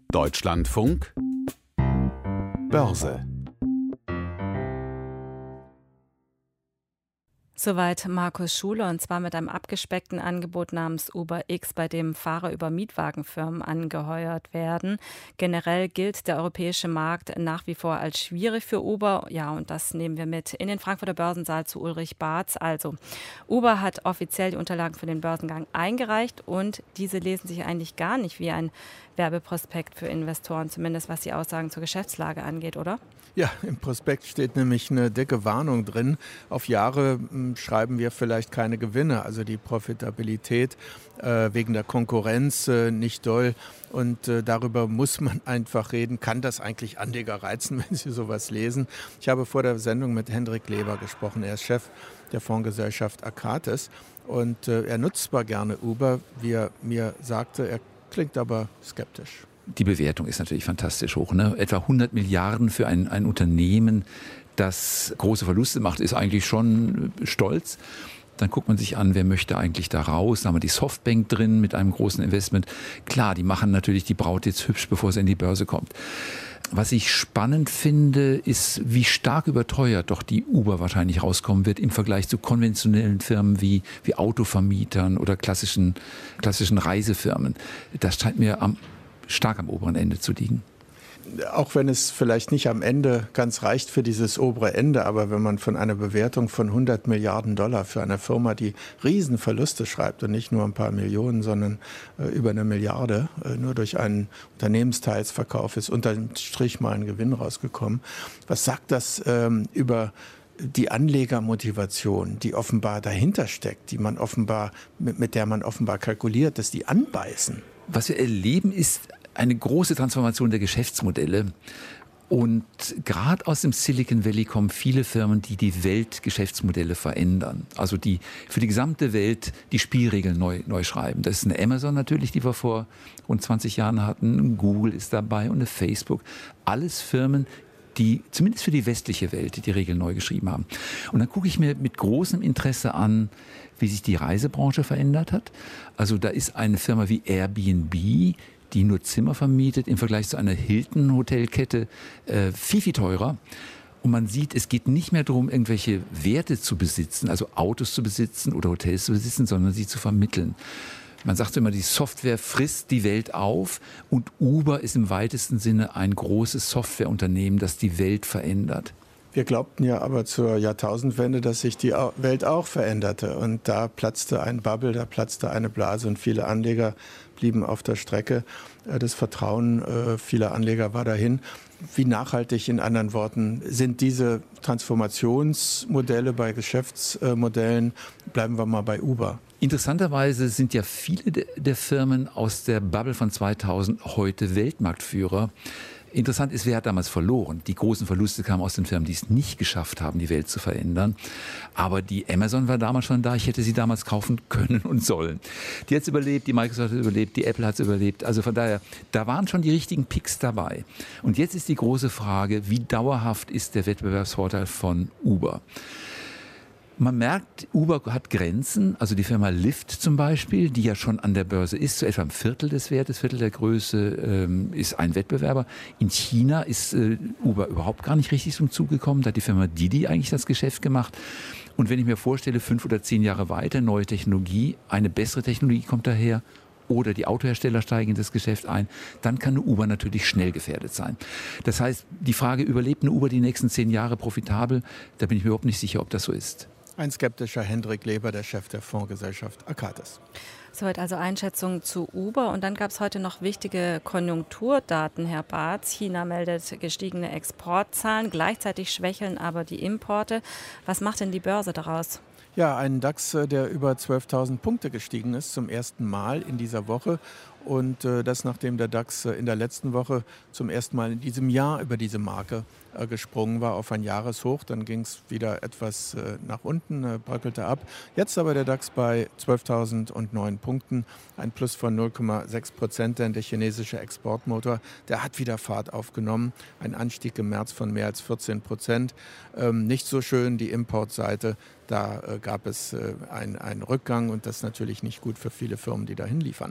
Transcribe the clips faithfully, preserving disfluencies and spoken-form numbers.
Deutschlandfunk Börse. Soweit Markus Schuler, und zwar mit einem abgespeckten Angebot namens Uber X, bei dem Fahrer über Mietwagenfirmen angeheuert werden. Generell gilt der europäische Markt nach wie vor als schwierig für Uber. Ja, und das nehmen wir mit in den Frankfurter Börsensaal zu Ulrich Barz. Also, Uber hat offiziell die Unterlagen für den Börsengang eingereicht und diese lesen sich eigentlich gar nicht wie ein Werbeprospekt für Investoren, zumindest was die Aussagen zur Geschäftslage angeht, oder? Ja, im Prospekt steht nämlich eine dicke Warnung drin. Auf Jahre m, schreiben wir vielleicht keine Gewinne, also die Profitabilität äh, wegen der Konkurrenz äh, nicht doll. Und äh, darüber muss man einfach reden. Kann das eigentlich Anleger reizen, wenn sie sowas lesen? Ich habe vor der Sendung mit Hendrik Leber gesprochen. Er ist Chef der Fondsgesellschaft Akates und äh, er nutzt zwar gerne Uber, wie er mir sagte, er klingt aber skeptisch. Die Bewertung ist natürlich fantastisch hoch. Ne? Etwa hundert Milliarden für ein, ein Unternehmen, das große Verluste macht, ist eigentlich schon stolz. Dann guckt man sich an, wer möchte eigentlich da raus. Da haben wir die Softbank drin mit einem großen Investment. Klar, die machen natürlich die Braut jetzt hübsch, bevor sie in die Börse kommt. Was ich spannend finde, ist, wie stark überteuert doch die Uber wahrscheinlich rauskommen wird im Vergleich zu konventionellen Firmen wie, wie Autovermietern oder klassischen, klassischen Reisefirmen. Das scheint mir am stark am oberen Ende zu liegen. Auch wenn es vielleicht nicht am Ende ganz reicht für dieses obere Ende, aber wenn man von einer Bewertung von hundert Milliarden Dollar für eine Firma, die Riesenverluste schreibt und nicht nur ein paar Millionen, sondern äh, über eine Milliarde, äh, nur durch einen Unternehmensteilsverkauf ist unter dem Strich mal ein Gewinn rausgekommen. Was sagt das ähm, über die Anlegermotivation, die offenbar dahinter steckt, die man offenbar, mit, mit der man offenbar kalkuliert, dass die anbeißen? Was wir erleben, ist eine große Transformation der Geschäftsmodelle. Und gerade aus dem Silicon Valley kommen viele Firmen, die die Weltgeschäftsmodelle verändern. Also die für die gesamte Welt die Spielregeln neu, neu schreiben. Das ist eine Amazon natürlich, die wir vor rund zwanzig Jahren hatten. Google ist dabei und eine Facebook. Alles Firmen, die zumindest für die westliche Welt die Regeln neu geschrieben haben. Und dann gucke ich mir mit großem Interesse an, wie sich die Reisebranche verändert hat. Also da ist eine Firma wie Airbnb, die nur Zimmer vermietet, im Vergleich zu einer Hilton-Hotelkette äh, viel, viel teurer. Und man sieht, es geht nicht mehr darum, irgendwelche Werte zu besitzen, also Autos zu besitzen oder Hotels zu besitzen, sondern sie zu vermitteln. Man sagt immer, die Software frisst die Welt auf und Uber ist im weitesten Sinne ein großes Softwareunternehmen, das die Welt verändert. Wir glaubten ja aber zur Jahrtausendwende, dass sich die Welt auch veränderte. Und da platzte ein Bubble, da platzte eine Blase und viele Anleger blieben auf der Strecke. Das Vertrauen vieler Anleger war dahin. Wie nachhaltig, in anderen Worten, sind diese Transformationsmodelle bei Geschäftsmodellen? Bleiben wir mal bei Uber. Interessanterweise sind ja viele der Firmen aus der Bubble von zweitausend heute Weltmarktführer. Interessant ist, wer hat damals verloren? Die großen Verluste kamen aus den Firmen, die es nicht geschafft haben, die Welt zu verändern. Aber die Amazon war damals schon da. Ich hätte sie damals kaufen können und sollen. Die hat es überlebt, die Microsoft hat es überlebt, die Apple hat es überlebt. Also von daher, da waren schon die richtigen Picks dabei. Und jetzt ist die große Frage, wie dauerhaft ist der Wettbewerbsvorteil von Uber? Man merkt, Uber hat Grenzen, also die Firma Lyft zum Beispiel, die ja schon an der Börse ist, so etwa ein Viertel des Wertes, Viertel der Größe, ähm, ist ein Wettbewerber. In China ist äh, Uber überhaupt gar nicht richtig zum Zug gekommen, da hat die Firma Didi eigentlich das Geschäft gemacht. Und wenn ich mir vorstelle, fünf oder zehn Jahre weiter, neue Technologie, eine bessere Technologie kommt daher, oder die Autohersteller steigen in das Geschäft ein, dann kann eine Uber natürlich schnell gefährdet sein. Das heißt, die Frage, überlebt eine Uber die nächsten zehn Jahre profitabel, da bin ich mir überhaupt nicht sicher, ob das so ist. Ein skeptischer Hendrik Leber, der Chef der Fondsgesellschaft Akates. Soweit also Einschätzung zu Uber. Und dann gab es heute noch wichtige Konjunkturdaten, Herr Barz. China meldet gestiegene Exportzahlen, gleichzeitig schwächeln aber die Importe. Was macht denn die Börse daraus? Ja, ein DAX, der über zwölftausend Punkte gestiegen ist, zum ersten Mal in dieser Woche. Und äh, das, nachdem der DAX äh, in der letzten Woche zum ersten Mal in diesem Jahr über diese Marke äh, gesprungen war auf ein Jahreshoch. Dann ging es wieder etwas äh, nach unten, äh, bröckelte ab. Jetzt aber der DAX bei zwölftausendneun Punkten, ein Plus von null Komma sechs Prozent, denn der chinesische Exportmotor, der hat wieder Fahrt aufgenommen. Ein Anstieg im März von mehr als vierzehn Prozent. Ähm, nicht so schön die Importseite, da äh, gab es äh, einen Rückgang und das ist natürlich nicht gut für viele Firmen, die dahin liefern.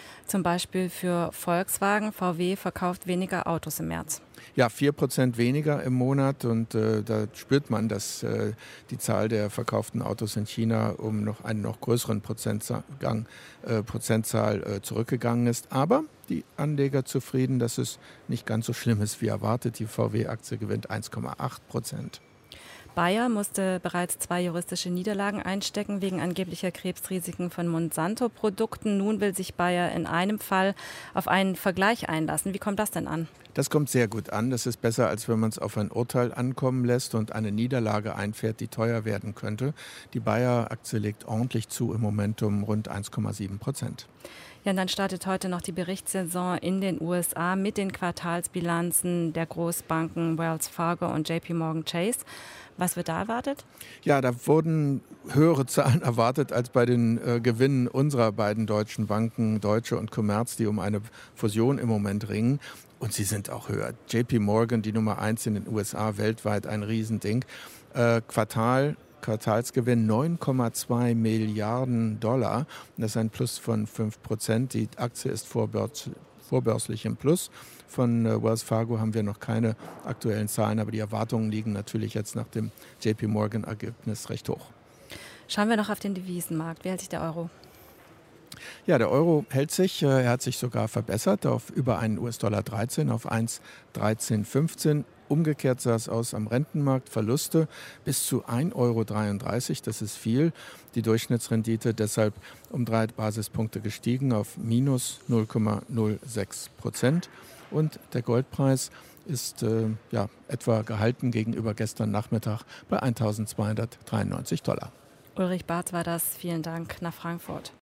Zum Beispiel für Volkswagen. V W verkauft weniger Autos im März. Ja, vier Prozent weniger im Monat und äh, da spürt man, dass äh, die Zahl der verkauften Autos in China um noch einen noch größeren Prozentzahl, äh, Prozentzahl äh, zurückgegangen ist. Aber die Anleger zufrieden, dass es nicht ganz so schlimm ist wie erwartet. Die V W-Aktie gewinnt eins Komma acht Prozent. Bayer musste bereits zwei juristische Niederlagen einstecken wegen angeblicher Krebsrisiken von Monsanto-Produkten. Nun will sich Bayer in einem Fall auf einen Vergleich einlassen. Wie kommt das denn an? Das kommt sehr gut an. Das ist besser, als wenn man es auf ein Urteil ankommen lässt und eine Niederlage einfährt, die teuer werden könnte. Die Bayer-Aktie legt ordentlich zu, im Moment um rund eins Komma sieben Prozent. Ja, und dann startet heute noch die Berichtssaison in den U S A mit den Quartalsbilanzen der Großbanken Wells Fargo und J P Morgan Chase. Was wird da erwartet? Ja, da wurden höhere Zahlen erwartet als bei den äh, Gewinnen unserer beiden deutschen Banken, Deutsche und Commerz, die um eine Fusion im Moment ringen. Und sie sind auch höher. J P Morgan, die Nummer eins in den U S A, weltweit ein Riesending. Äh, Quartal, Quartalsgewinn neun Komma zwei Milliarden Dollar. Das ist ein Plus von fünf Prozent. Die Aktie ist vorbörs vorbörslich im Plus. Von äh, Wells Fargo haben wir noch keine aktuellen Zahlen, aber die Erwartungen liegen natürlich jetzt nach dem J P Morgan-Ergebnis recht hoch. Schauen wir noch auf den Devisenmarkt. Wie hält sich der Euro? Ja, der Euro hält sich. Er hat sich sogar verbessert auf über einen U S-Dollar dreizehn, auf eins Komma dreizehn fünfzehn. Umgekehrt sah es aus am Rentenmarkt. Verluste bis zu ein Euro dreiunddreißig. Das ist viel. Die Durchschnittsrendite deshalb um drei Basispunkte gestiegen auf minus null Komma null sechs Prozent. Und der Goldpreis ist äh, ja, etwa gehalten gegenüber gestern Nachmittag bei eintausendzweihundertdreiundneunzig Dollar. Ulrich Barth war das. Vielen Dank nach Frankfurt.